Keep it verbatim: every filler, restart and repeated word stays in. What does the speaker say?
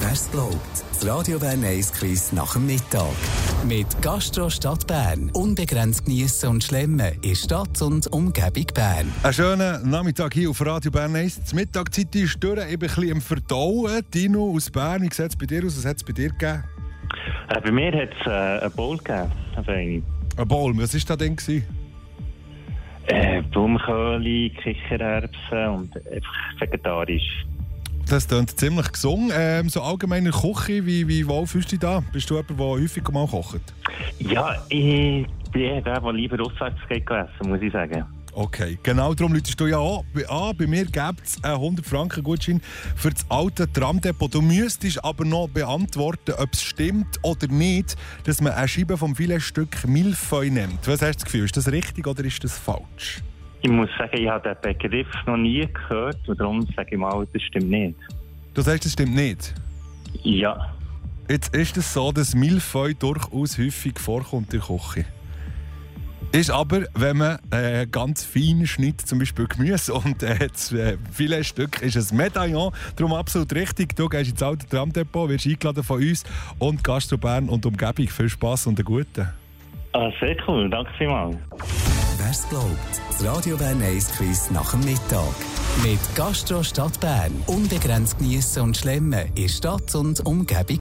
Wer's glaubt, das Radio Bern eins Quiz nach dem Mittag. Mit Gastro Stadt Bern. Unbegrenzt geniessen und schlemmen in Stadt und Umgebung Bern. Einen schönen Nachmittag hier auf Radio Bern eins. Die Mittagszeit ist durch, ich bin ein bisschen am Verdauen. Dino aus Bern, wie sieht es bei dir aus? Was hat es bei dir gegeben? Äh, bei mir hat es äh, einen Bowl gegeben. Also eine. Ein Bowl, was war das denn? Äh, Blumenkohl, Kichererbsen und einfach vegetarisch. Das klingt ziemlich gesungen. Ähm, so allgemeiner Küche, wie, wie wohl fühlst du dich da? Bist du jemand, der häufig mal kocht? Ja, ich bin eher der, der lieber auswärts geht essen, muss ich sagen. Okay, genau darum läutest du ja an. Ah, bei mir gibt es einen hundert Franken Gutschein für das alte Tramdepot. Du müsstest aber noch beantworten, ob es stimmt oder nicht, dass man eine Scheibe vom Filetstück Millefeuille nimmt. Was hast du das Gefühl? Ist das richtig oder ist das falsch? Ich muss sagen, ich habe diesen Begriff noch nie gehört und darum sage ich mal, das stimmt nicht. Du sagst, das stimmt nicht? Ja. Jetzt ist es so, dass Millefeuille durchaus häufig vorkommt in der Küche. Ist aber, wenn man äh, ganz fein schneidet, zum Beispiel Gemüse und äh, das äh, Filetstück ist ein Medaillon, darum absolut richtig. Du gehst ins alte Tramdepot, wirst eingeladen von uns und Gastro Bern und Umgebung. Viel Spass und einen guten. Ah, sehr cool, danke vielmals. Wer's glaubt, das Radio Bern eins Quiz nach dem Mittag. Mit Gastro Stadt Bern. Unbegrenzt geniessen und schlemmen in Stadt und Umgebung.